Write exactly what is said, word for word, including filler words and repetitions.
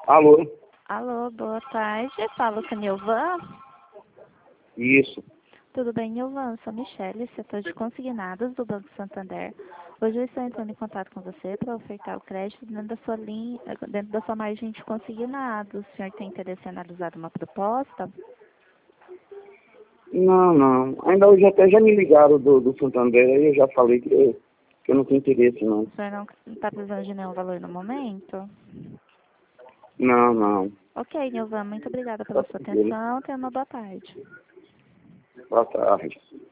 Alô? Alô, boa tarde. Falo com a Nilvan. Isso. Tudo bem, Nilvan? Sou Michele, setor de consignados do Banco Santander. Hoje eu estou entrando em contato com você para ofertar o crédito dentro da sua linha, dentro da sua margem de consignados. O senhor tem interesse em analisar uma proposta? Não, não. Ainda hoje até já me ligaram do, do Santander, aí eu já falei que eu, que eu não tenho interesse, não. O senhor não está precisando de nenhum valor no momento? Não, não. Ok, Nilvan, muito obrigada pela sua atenção. Tenha uma boa tarde. Boa tarde.